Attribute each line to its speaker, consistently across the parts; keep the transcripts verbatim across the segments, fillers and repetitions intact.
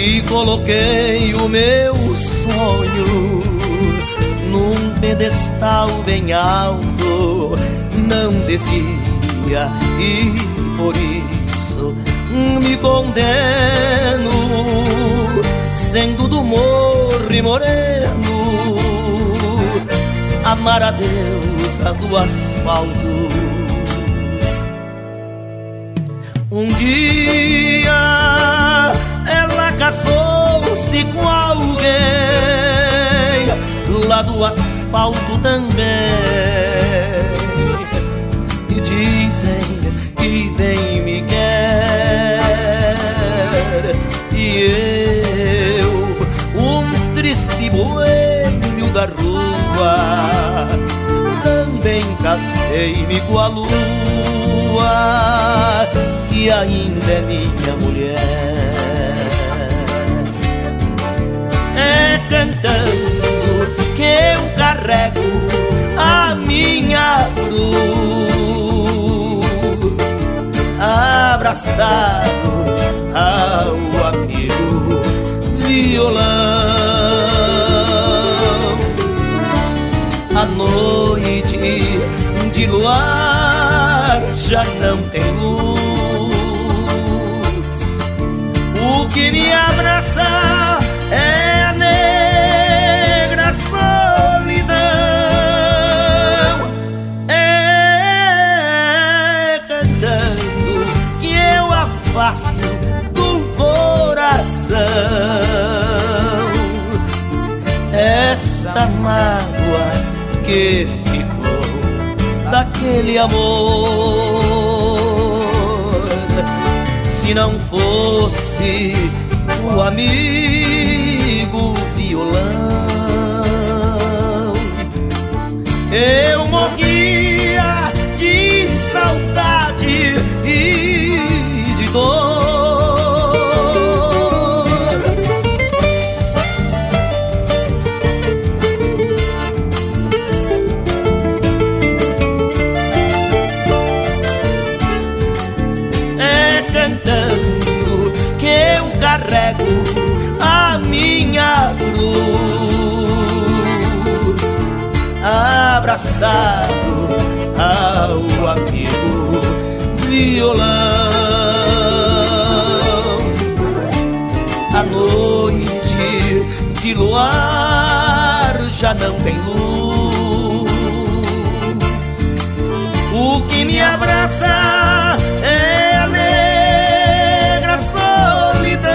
Speaker 1: e coloquei o meu sonho num pedestal bem alto. Não devia e por isso me condeno, sendo do morro e moreno, amar a deusa do asfalto. Um dia ela casou-se com alguém lá do asfalto também, e dizem que bem me quer. E eu, um triste boêmio da rua, também casei-me com a lua, que ainda é minha mulher. É cantando que eu carrego a minha cruz, abraçado ao amigo violão. A noite de luar já não tem luz. O que me abraça é a negra solidão. É cantando que eu afasto do coração esta mágoa que ficou daquele amor. Se não fosse o amigo violão, eu morria de saudade e de dor. É cantando que eu carrego a minha cruz, abraçado ao amigo violão. A noite de luar já não tem luz. O que me abraça é a negra solidão.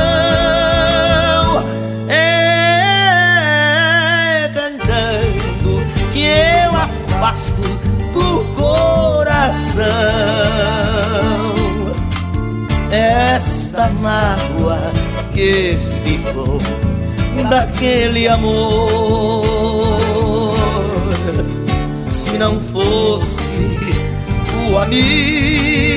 Speaker 1: É cantando que eu afasto do coração esta mágoa que ficou daquele amor. Se não fosse o amigo